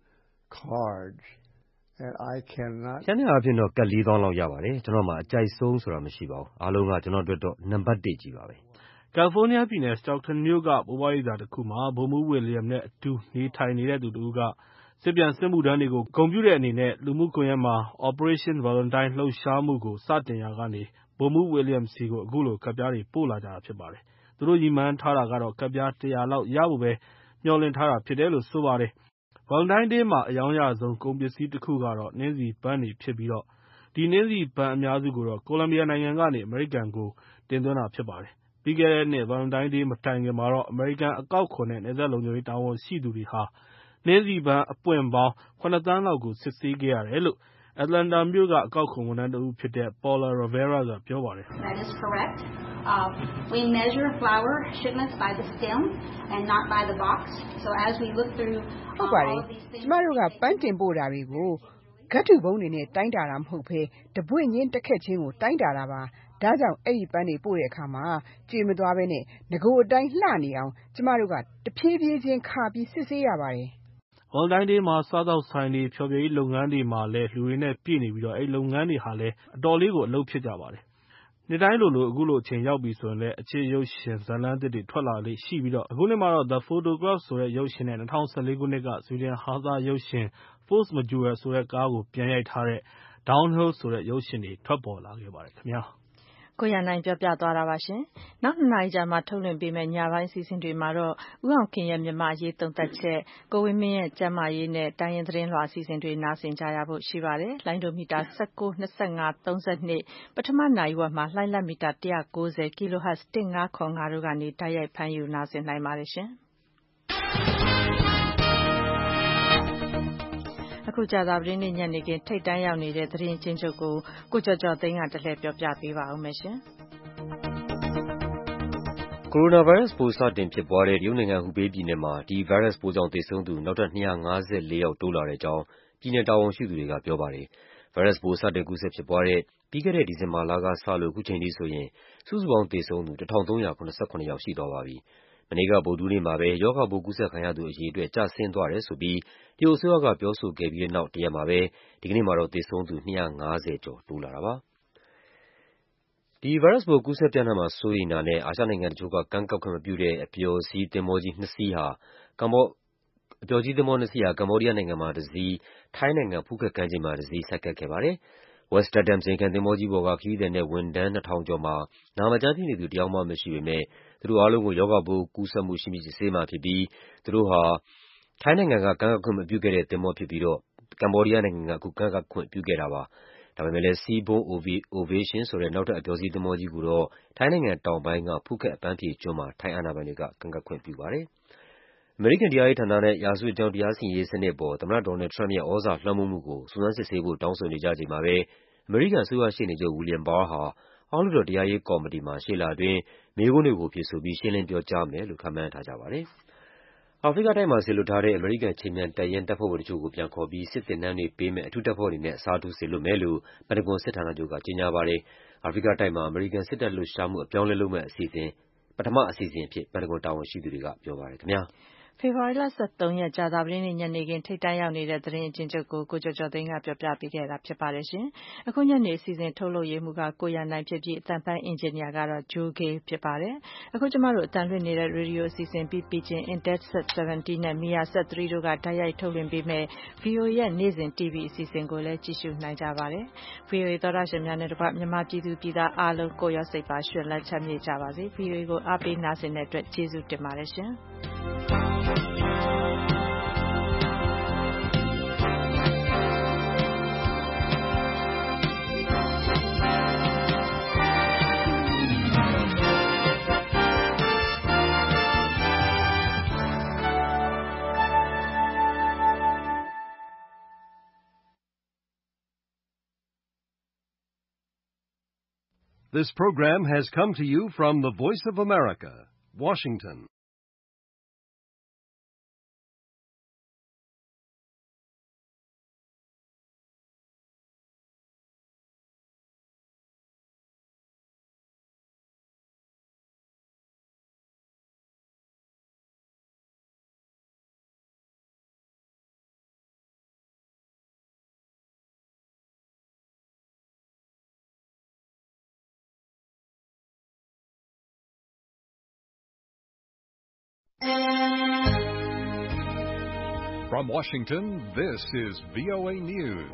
cards, and I cannot. ကျန်တဲ့အဖြစ်တော့ကတ်4000လောက်ရပါတယ်ကျွန်တော်မှအကြိုက်ဆုံးဆိုတာမရှိပါဘူးအားလုံးကကျွန်တော်အတွက်တော့နံပါတ်1ကြီးပါပဲကယ်လီဖိုးနီးယားပြည်နယ် Stockton မြို့ကဘိုးဘွားရိပ်သာတစ်ခုမှာဗိုလ်မှူး William နဲ့အတူနေထိုင်နေတဲ့သူတစ်ဦးကစစ်ပြန်စစ်မှုထမ်းတွေကိုဂုဏ်ပြုတဲ့အနေနဲ့လူမှုကွန်ရက်မှာ Operation Valentine လှုပ်ရှားမှုကိုစတင်ရာကနေဗိုလ်မှူး William ဆီကိုအခုလိုကတ်ပြားတွေပို့လာကြတာဖြစ်ပါတယ်။သူတို့ရည်မှန်းထားတာကတော့ကတ်ပြား100လောက်ရဖို့ပဲမျှော်လင့်ထားတာဖြစ်တယ်လို့ဆိုပါတယ်။ Valentine Day မှာအရောင်းရဆုံးကုန်ပစ္စည်းတစ်ခုကတော့နှင်းဆီပန်းတွေဖြစ်ပြီးဒီနှင်းဆီပန်းအများစုကိုတော့ကိုလံဘီယာနိုင်ငံကနေအမေရိကန်ကိုတင်သွင်းတာဖြစ်ပါတယ်။ပြီးခဲ့တဲ့နှစ် Valentine Day မတိုင်ခင်မှာတော့အမေရိကန်အကောက်ခွန်နဲ့နယ်စပ်လုံခြုံရေးတာဝန်ရှိသူတွေဟာနှင်းဆီပန်းအပွင့်ပေါင်း 7 သန်းလောက်ကိုစစ်ဆေးခဲ့ရတယ်လို့ Atlanta မြို့ကအကောက်ခွန်ဝန်ထမ်းတစ်ဦးဖြစ်တဲ့ Paula Rivera ကပြောပါတယ်။ That is correct. We measure flower shipments by the stem and not by the box. So as we look through ဟုတ်ပါတယ်။ကျမတို့ကပန်းတင်ပို့တာတွေကိုဂတ်ထုပုံးတွေနဲ့တိုင်းတာတာမဟုတ်ဘဲတပွင့်ချင်းတစ်ခက်ချင်းကိုတိုင်းတာတာပါ။ဒါကြောင့်အဲ့ဒီပန်းတွေပို့တဲ့အခါမှာကျွေမသွားဘဲနဲ့ငကိုအတိုင်းလှနေအောင်ကျမတို့ကတဖြည်းဖြည်းချင်းခါပြီးစစ်ဆေးရပါတယ်။ Valentine Day မှာစားသောက်ဆိုင်တွေဖျော်ဖြေရေးလုပ်ငန်းတွေမှာလည်းလူတွေနဲ့ပြည့်နေပြီးအဲ့လုပ်ငန်းတွေဟာလည်းအတော်လေးကိုအလုပ်ဖြစ်ကြပါတယ်။နှစ်တိုင်းလိုအခုလိုအချိန်ရောက်ပြီဆိုရင်လည်းအခြေရုပ်ရှင်ဇာတ်လမ်းသစ်တွေထွက်လာလေ့ရှိပြီးအခုနှစ်မှာတော့ The Photograph ဆိုတဲ့ရုပ်ရှင်နဲ့2014ခုနှစ်ကဆွီဒင်ဟာသရုပ်ရှင် Force Majeure ဆိုတဲ့ကားကိုပြန်ရိုက်ထားတဲ့ Downhill ဆိုတဲ့ရုပ်ရှင်တွေထွက်ပေါ်လာခဲ့ပါတယ်ခင်ဗျာ။ကိုရနိုင်ပြောပြသွားတာပါရှင်။နောက်2 နာရီကြာမှထုတ်လွှင့်ပေးမယ့်ညပိုင်းအစီအစဉ်တွေမှာတော့ဦးအောင်ခင်ရဲ့မြန်မာရေးသုံးသပ်ချက်ကိုဝင်းမင်းရဲ့ကျန်းမာရေးနဲ့တိုင်းရင်းသတင်းလွှာအစီအစဉ်တွေနားဆင်ကြရဖို့ရှိပါတယ်။လိုင်းဒိုမီတာ19 25 32ပထမနာရီဝက်မှာလှိုင်းလတ်မီတာ190 kHz 1505တို့ကနေတိုက်ရိုက်ဖမ်းယူနားဆင်နိုင်ပါတယ်ရှင်။အခုကြာသပတေးနေ့ညနေခင်းထိပ်တန်းရောက်နေတဲ့သတင်းချင်းချုပ်ကိုကိုကျော်ကျော်သိန်းကတလှည့်ပြောပြပေးပါဦးမယ်ရှင်။ ကိုရိုနာဗိုင်းရပ်စ်ပိုးစတင်ဖြစ်ပွားတဲ့တရုတ်နိုင်ငံဟူဘေးပြည်နယ်မှာဒီဗိုင်းရပ်စ်ပိုးကြောင့်သေဆုံးသူနောက်ထပ်254ယောက်တိုးလာတဲ့အကြောင်းပြည်နယ်တာဝန်ရှိသူတွေကပြောပါတယ်။ဗိုင်းရပ်စ်ပိုးစတင်ကူးစက်ဖြစ်ပွားတဲ့ပြီးခဲ့တဲ့ဒီဇင်ဘာလကစလို့အခုချိန်ထိဆိုရင်စုစုပေါင်းသေဆုံးသူ1387ယောက်ရှိသွားပါပြီ။မနေ့ကဗုဒ္ဓဟူးနေ့မှာပဲရောဂါပိုးကူးစက်ခံရသူအရေအတွက်ကျဆင်းသွားတယ်ဆိုပြီးတရုတ်အစိုးရကပြောဆိုခဲ့ပြီးတဲ့နောက်တရက်မှာပဲဒီကနေ့မှာတော့သေဆုံးသူ250ကျော်တိုးလာတာပါ။ဒီဗိုင်းရပ်စ်ပိုးကူးစက်ပြန့်နှံ့မှာစိုးရိမ်တာနဲ့အာရှနိုင်ငံတချို့ကကမ်းကပ်ခွင့်မပြုတဲ့အပျော်စီးသင်္ဘောကြီး2စီးဟာကမ္ဘောဒီးယားနိုင်ငံမှာတစ်စီး၊ ထိုင်းနိုင်ငံဖူးခက်ကမ်းခြေမှာတစ်စီးဆိုက်ကပ်ခဲ့ပါတယ်။ Westerdam ဇိမ်ခံသင်္ဘောကြီးပေါ်ကခရီးသည်နဲ့ဝန်ထမ်း2000ကျော်မှာနာမကျန်းဖြစ်နေသူတစ်ယောက်မှမရှိပေမဲ့သူတို့အားလုံးကိုရောဂါပိုးကူးစက်မှုရှိမရှိစစ်ဆေးမှာဖြစ်ပြီးသူတို့ဟာထိုင်းနိုင်ငံကကမ်းကပ်ခွင့်မပြုခဲ့တဲ့သင်္ဘောဖြစ်ပြီးကမ္ဘောဒီးယားနိုင်ငံကအခုကမ်းကပ်ခွင့်ပြုခဲ့တာပါ။ဒါပေမဲ့လည်း Seabourn Ovation ဆိုတဲ့နောက်ထပ်အပျော်စီးသင်္ဘောကြီးကိုတော့ထိုင်းနိုင်ငံတောင်ပိုင်းကဖူးခက်အပန်းဖြေကျွန်းမှာထိုင်းအာဏာပိုင်တွေကကမ်းကပ်ခွင့်ပြုပါတယ်။အမေရိကန်တရားရေးဌာနနဲ့ရာဇဝတ်ကြောင်းတရားစီရင်ရေးစနစ်အပေါ်သမ္မတ Donald Trump ရဲ့သြဇာလွှမ်းမိုးမှုကိုစုံစမ်းစစ်ဆေးဖို့တောင်းဆိုနေကြချိန်မှာပဲအမေရိကန်အစိုးရရှေ့နေချုပ် William Barr ဟာအောက်လွှတ်တော်တရားရေးကော်မတီမှာရှေ့လအတွင်းမေးခွန်းတွေကိုဖြေဆိုပြီးရှင်းလင်းပြောကြားမယ်လို့ခန့်မှန်းထားကြပါတယ်။အာဖရိကတိုက်မှာစေလွှတ်ထားတဲ့အမေရိကန်ခြေမြန်တပ်ရင်းတပ်ဖွဲ့ဝင်တချို့ကိုပြန်ခေါ်ပြီးစစ်သင်တန်းတွေပေးမယ့်အထူးတပ်ဖွဲ့တွေနဲ့အစားထိုးစေလွှတ်မယ်လို့ပန်တဂွန်စစ်ဌာနချုပ်ကကြေညာပါတယ်။အာဖရိကတိုက်မှာအမေရိကန်စစ်တပ်လှုပ်ရှားမှုအပြောင်းအလဲလုပ်မယ့်ပထမအစီအစဉ်အဖြစ်ပန်တဂွန်တာဝန်ရှိသူတွေကပြောပါတယ်ခင်ဗျာ။ဖေဖော်ဝါရီလ23ရက်ကြာသပတေးနေ့ညနေခင်းထိပ်တန်းရောက်နေတဲ့သတင်းအကျဉ်းချုပ်ကိုကိုကျော်ကျော်သိန်းကပြောပြပေးခဲ့တာဖြစ်ပါတယ်ရှင်။အခုညနေအစီအစဉ်ထုတ်လုပ်ရေးမှူးကကိုရနိုင်ဖြစ်ပြီးအသံပိုင်းအင်ဂျင်နီယာကတော့ Joe Gay ဖြစ်ပါတယ်။အခုကျမတို့အသံလွှင့်နေတဲ့ရေဒီယိုအစီအစဉ်ပြီးချင်း Intelsat 70နဲ့ Measat 3တို့ကတိုက်ရိုက်ထုတ်လွှင့်ပေးမဲ့ VOA ရဲ့နေ့စဉ် TV အစီအစဉ်ကိုလည်းကြည့်ရှုနိုင်ကြပါတယ်။ VOA သောတာရှင်များနဲ့တကွမြန်မာပြည်သူပြည်သားအားလုံးကိုရောစိတ်ပါရွှင်လန်းချမ်းမြေ့ကြပါစေ။ VOA ကိုအားပေးနားဆင်တဲ့အတွက်ကျေးဇူးတင်ပါတယ်ရှင်။ This program has come to you from the Voice of America, Washington. From Washington, this is VOA News.